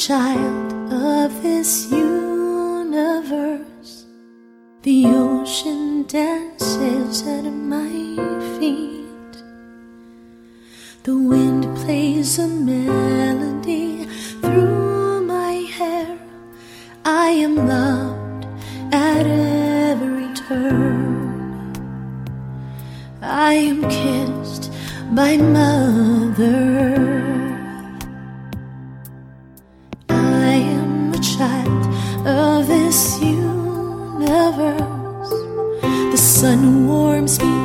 child of this universe. The ocean dances at my feet. The wind plays a melody through my hair. I am loved at every turn. I am kissed by Mother. I am a child of this universe. The sun warms me